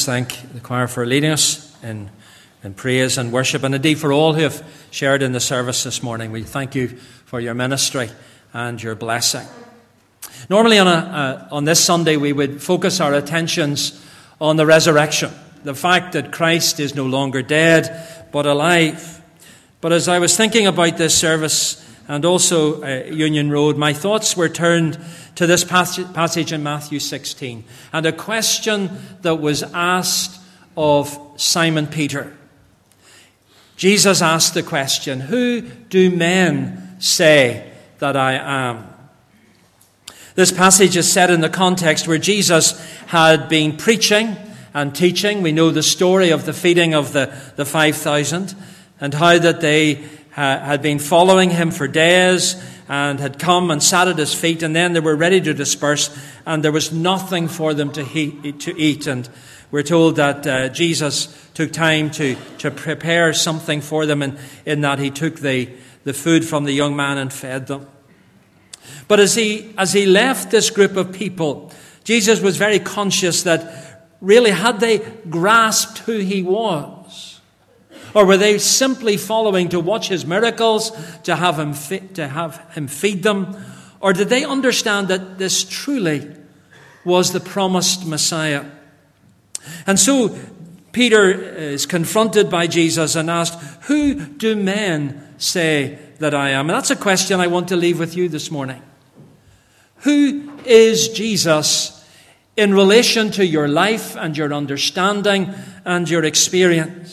thank the choir for leading us in praise and worship, and indeed for all who have shared in the service this morning. We thank you for your ministry and your blessing. Normally on this Sunday we would focus our attentions on the resurrection, the fact that Christ is no longer dead but alive. But as I was thinking about this service and also Union Road, my thoughts were turned to this passage in Matthew 16 and a question that was asked of Simon Peter. Jesus asked the question, "Who do men say that I am?" This passage is set in the context where Jesus had been preaching and teaching. We know the story of the feeding of the 5,000 and how that they had been following him for days and had come and sat at his feet, and then they were ready to disperse and there was nothing for them to eat. And we're told that Jesus took time to prepare something for them, and in that he took the food from the young man and fed them. But as he left this group of people, Jesus was very conscious that really, had they grasped who he was? Or were they simply following to watch his miracles, to have him feed them? Or did they understand that this truly was the promised Messiah? And so Peter is confronted by Jesus and asked, "Who do men say that I am?" And that's a question I want to leave with you this morning. Who is Jesus in relation to your life and your understanding and your experience?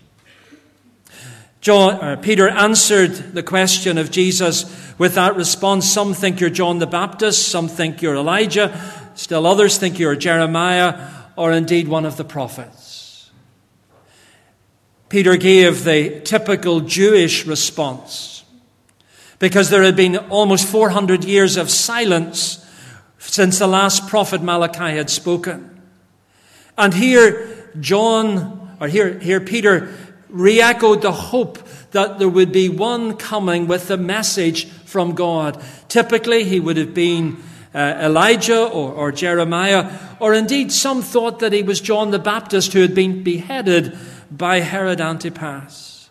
Peter answered the question of Jesus with that response. Some think you're John the Baptist, some think you're Elijah, still others think you're Jeremiah, or indeed one of the prophets. Peter gave the typical Jewish response because there had been almost 400 years of silence since the last prophet Malachi had spoken. And here Peter re-echoed the hope that there would be one coming with a message from God. Typically, he would have been Elijah or Jeremiah, or indeed some thought that he was John the Baptist who had been beheaded by Herod Antipas.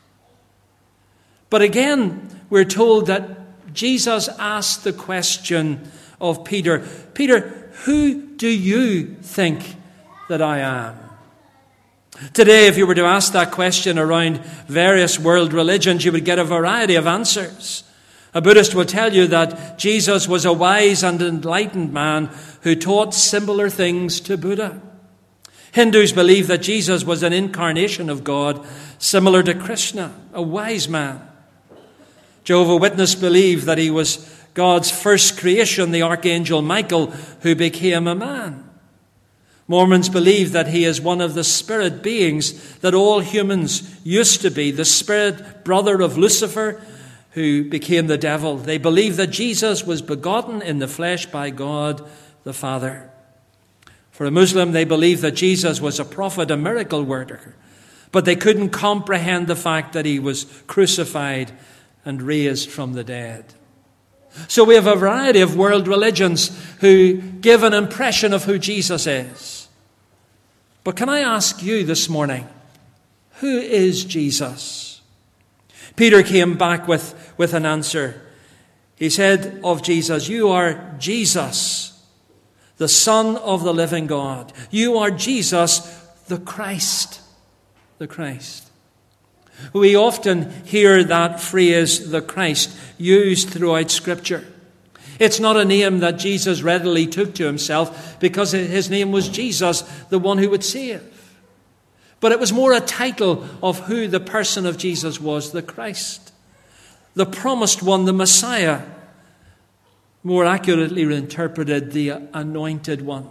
But again, we're told that Jesus asked the question of Peter, "Peter, who do you think that I am?" Today, if you were to ask that question around various world religions, you would get a variety of answers. A Buddhist will tell you that Jesus was a wise and enlightened man who taught similar things to Buddha. Hindus believe that Jesus was an incarnation of God, similar to Krishna, a wise man. Jehovah's Witnesses believe that he was God's first creation, the Archangel Michael, who became a man. Mormons believe that he is one of the spirit beings that all humans used to be, the spirit brother of Lucifer, who became the devil. They believe that Jesus was begotten in the flesh by God the Father. For a Muslim, they believe that Jesus was a prophet, a miracle worker, but they couldn't comprehend the fact that he was crucified and raised from the dead. So we have a variety of world religions who give an impression of who Jesus is. But can I ask you this morning, who is Jesus? Peter came back with an answer. He said of Jesus, "You are Jesus, the Son of the living God. You are Jesus, the Christ." The Christ. We often hear that phrase, the Christ, used throughout Scripture. It's not a name that Jesus readily took to himself because his name was Jesus, the one who would save. But it was more a title of who the person of Jesus was, the Christ, the promised one, the Messiah, more accurately interpreted, the anointed one,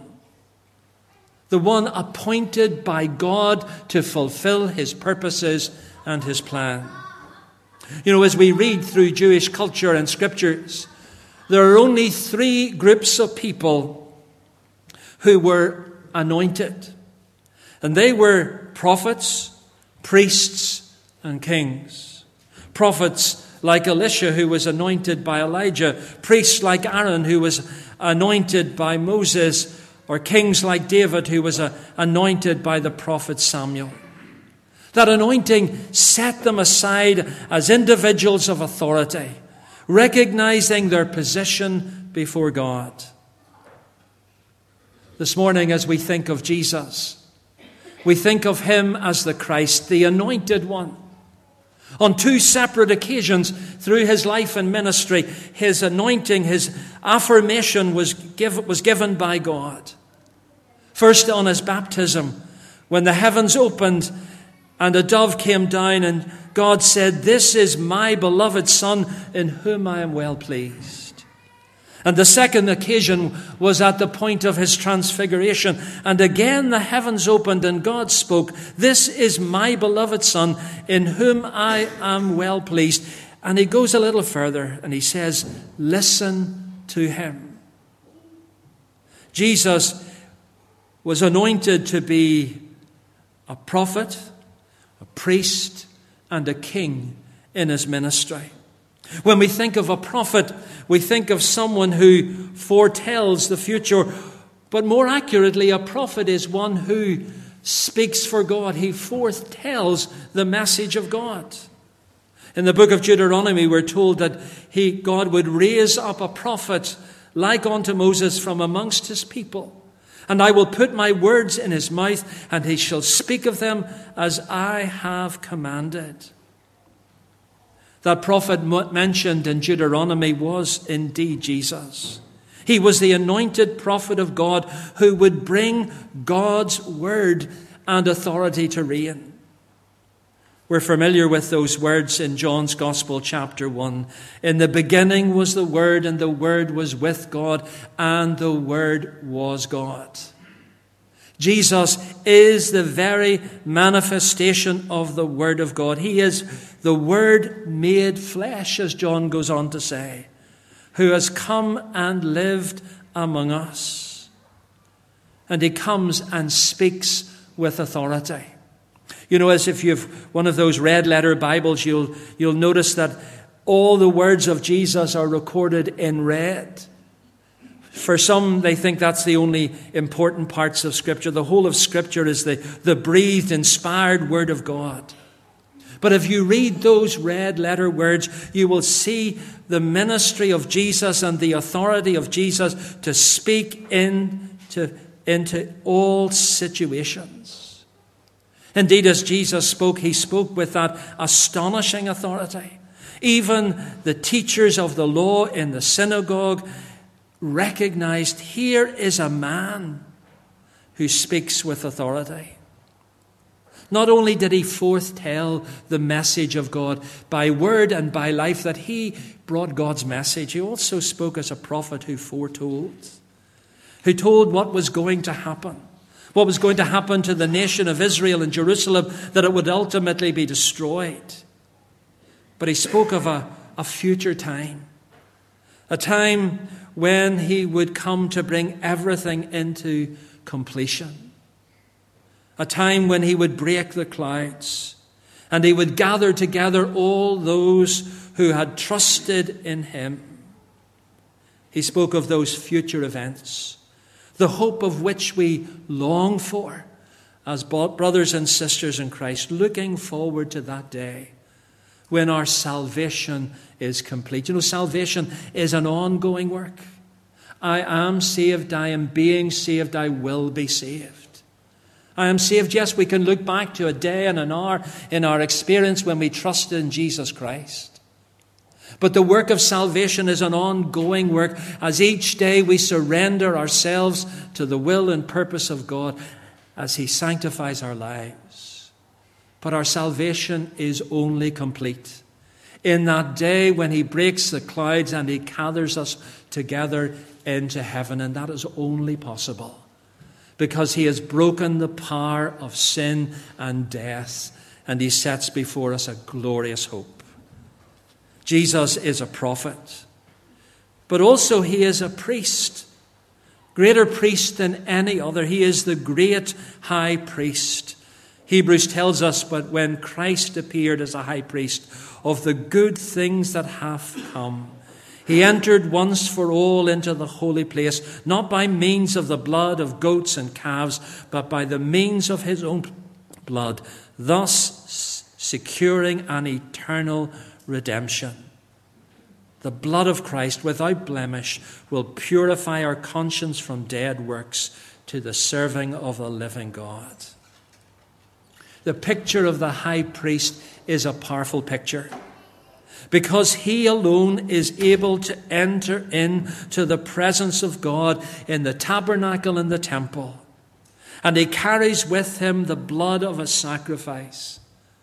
the one appointed by God to fulfill his purposes and his plan. You know, as we read through Jewish culture and scriptures, there are only three groups of people who were anointed. And they were prophets, priests, and kings. Prophets like Elisha, who was anointed by Elijah. Priests like Aaron, who was anointed by Moses. or kings like David, who was anointed by the prophet Samuel. That anointing set them aside as individuals of authority, recognizing their position before God. This morning, as we think of Jesus, we think of him as the Christ, the anointed one. On two separate occasions through his life and ministry, his anointing, his affirmation was given by God. First on his baptism, when the heavens opened and a dove came down and God said, "This is my beloved Son in whom I am well pleased." And the second occasion was at the point of his transfiguration. And again the heavens opened and God spoke, "This is my beloved Son in whom I am well pleased." And he goes a little further and he says, "Listen to him." Jesus was anointed to be a prophet, a priest, and a king in his ministry. When we think of a prophet, we think of someone who foretells the future. But more accurately, a prophet is one who speaks for God. He foretells the message of God. In the book of Deuteronomy, we're told that God would raise up a prophet like unto Moses from amongst his people. "And I will put my words in his mouth, and he shall speak of them as I have commanded." That prophet mentioned in Deuteronomy was indeed Jesus. He was the anointed prophet of God who would bring God's word and authority to reign. We're familiar with those words in John's Gospel, chapter 1. "In the beginning was the Word, and the Word was with God, and the Word was God." Jesus is the very manifestation of the Word of God. He is the Word made flesh, as John goes on to say, who has come and lived among us. And he comes and speaks with authority. You know, as if you've one of those red letter Bibles, you'll notice that all the words of Jesus are recorded in red. For some, they think that's the only important parts of Scripture. The whole of Scripture is the breathed, inspired Word of God. But if you read those red letter words, you will see the ministry of Jesus and the authority of Jesus to speak into all situations. Indeed, as Jesus spoke, he spoke with that astonishing authority. Even the teachers of the law in the synagogue recognized, here is a man who speaks with authority. Not only did he foretell the message of God by word and by life, that he brought God's message, he also spoke as a prophet who foretold, who told what was going to happen, what was going to happen to the nation of Israel and Jerusalem, that it would ultimately be destroyed. But he spoke of a future time, a time when he would come to bring everything into completion. A time when he would break the clouds and he would gather together all those who had trusted in him. He spoke of those future events, the hope of which we long for as brothers and sisters in Christ, looking forward to that day when our salvation is complete. You know, salvation is an ongoing work. I am saved, I am being saved, I will be saved. I am saved. Yes, we can look back to a day and an hour in our experience when we trusted in Jesus Christ. But the work of salvation is an ongoing work as each day we surrender ourselves to the will and purpose of God as he sanctifies our lives. But our salvation is only complete in that day when he breaks the clouds and he gathers us together into heaven. And that is only possible because he has broken the power of sin and death, and he sets before us a glorious hope. Jesus is a prophet, but also he is a priest, greater priest than any other. He is the great high priest. Hebrews tells us, but when Christ appeared as a high priest of the good things that have come, He entered once for all into the holy place, not by means of the blood of goats and calves, but by the means of his own blood, thus securing an eternal redemption. The blood of Christ, without blemish, will purify our conscience from dead works to the serving of the living God. The picture of the high priest is a powerful picture, because he alone is able to enter into the presence of God in the tabernacle and the temple. And he carries with him the blood of a sacrifice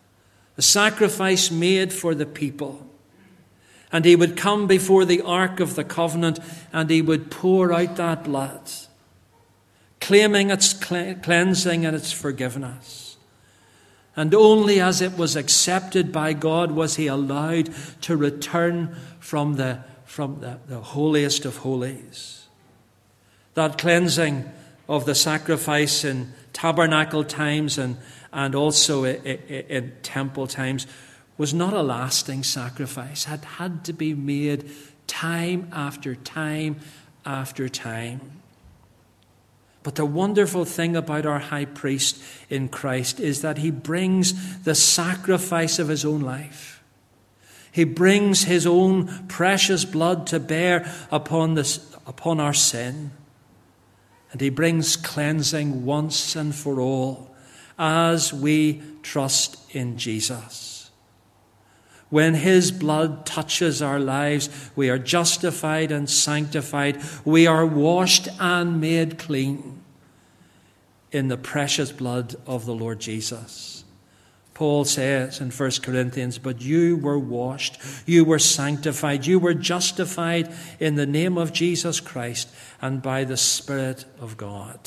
made for the people. And he would come before the Ark of the Covenant and he would pour out that blood, claiming its cleansing and its forgiveness. And only as it was accepted by God was he allowed to return from the holiest of holies. That cleansing of the sacrifice in tabernacle times and also in temple times was not a lasting sacrifice. It had to be made time after time after time. But the wonderful thing about our high priest in Christ is that he brings the sacrifice of his own life. He brings his own precious blood to bear upon our sin. And he brings cleansing once and for all as we trust in Jesus. When his blood touches our lives, we are justified and sanctified. We are washed and made clean in the precious blood of the Lord Jesus. Paul says in 1 Corinthians, but you were washed, you were sanctified, you were justified in the name of Jesus Christ and by the Spirit of God.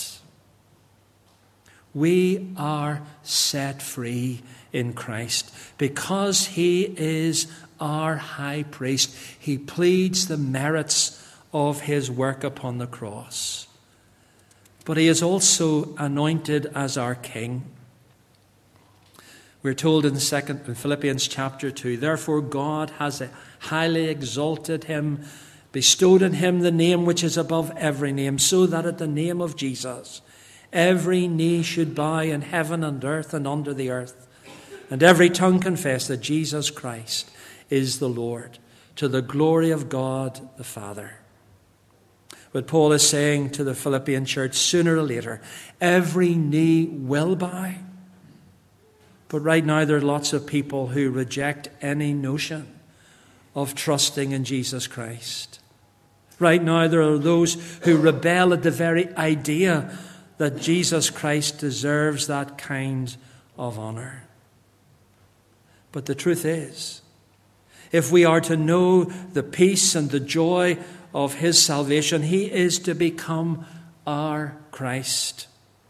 We are set free in Christ because he is our high priest. He pleads the merits of his work upon the cross. But he is also anointed as our king. We're told in Philippians chapter 2, therefore God has highly exalted him, bestowed on him the name which is above every name, so that at the name of Jesus every knee should bow in heaven and earth and under the earth, and every tongue confess that Jesus Christ is the Lord, to the glory of God the Father. But Paul is saying to the Philippian church, sooner or later, every knee will bow. But right now there are lots of people who reject any notion of trusting in Jesus Christ. Right now there are those who rebel at the very idea that Jesus Christ deserves that kind of honor. But the truth is, if we are to know the peace and the joy of his salvation, he is to become our Christ.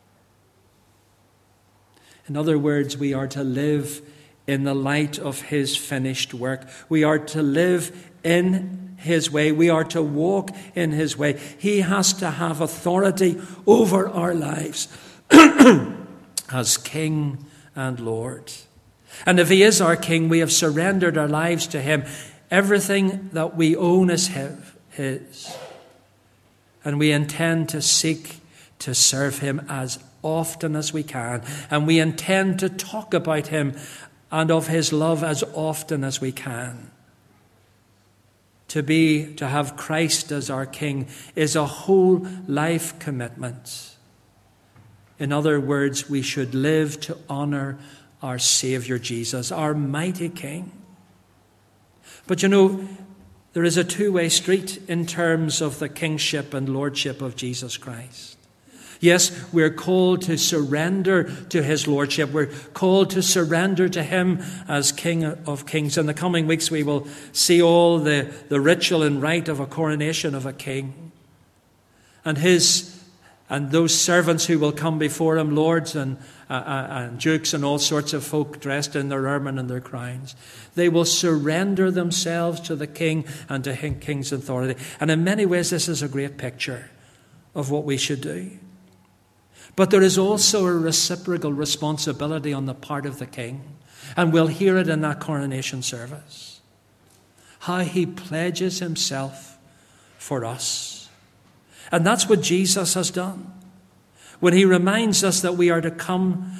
In other words, we are to live in the light of his finished work. We are to live in his way. We are to walk in his way. He has to have authority over our lives as King and Lord. And if he is our King, we have surrendered our lives to him. Everything that we own is his. And we intend to seek to serve him as often as we can. And we intend to talk about him and of his love as often as we can. To have Christ as our King is a whole life commitment. In other words, we should live to honor our Savior Jesus, our mighty King. But you know, there is a two-way street in terms of the kingship and lordship of Jesus Christ. Yes, we're called to surrender to his lordship. We're called to surrender to him as King of Kings. In the coming weeks, we will see all the ritual and rite of a coronation of a king. And those servants who will come before him, lords and dukes and all sorts of folk dressed in their ermine and their crowns, they will surrender themselves to the king and to his king's authority. And in many ways, this is a great picture of what we should do. But there is also a reciprocal responsibility on the part of the king. And we'll hear it in that coronation service. how he pledges himself for us. And that's what Jesus has done. When he reminds us that we are to come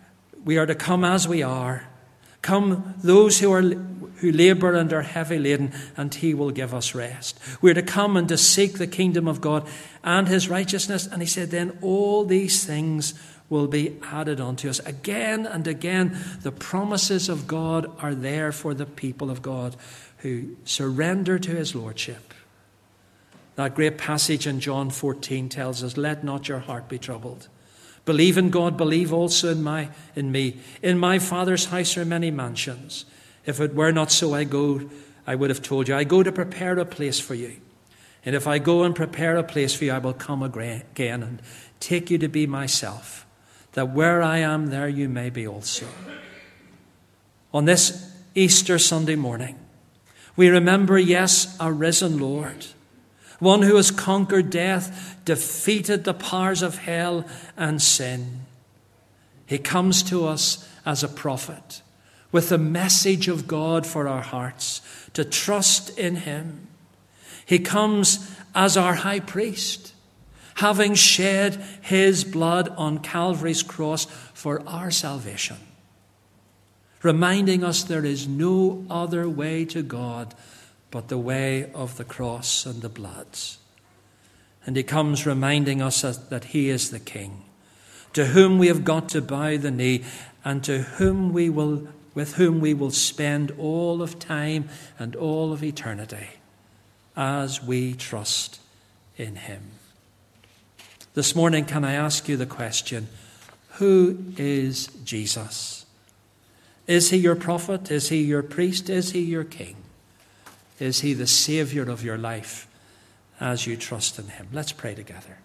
as we are. Come those who labour and are heavy laden, and he will give us rest. We're to come and to seek the kingdom of God and his righteousness. And he said, then all these things will be added unto us. Again and again, the promises of God are there for the people of God who surrender to his lordship. That great passage in John 14 tells us, let not your heart be troubled. Believe in God, believe also in me. In my Father's house are many mansions. If it were not so, I would have told you. I go to prepare a place for you. And if I go and prepare a place for you, I will come again and take you to be myself, that where I am, there you may be also. On this Easter Sunday morning, we remember, yes, a risen Lord, one who has conquered death, defeated the powers of hell and sin. He comes to us as a prophet with the message of God for our hearts, to trust in him. He comes as our high priest, having shed his blood on Calvary's cross for our salvation, reminding us there is no other way to God but the way of the cross and the blood. And he comes reminding us that he is the King, to whom we have got to bow the knee, and with whom we will spend all of time and all of eternity as we trust in him. This morning, can I ask you the question, who is Jesus? Is he your prophet? Is he your priest? Is he your king? Is he the Saviour of your life as you trust in him? Let's pray together.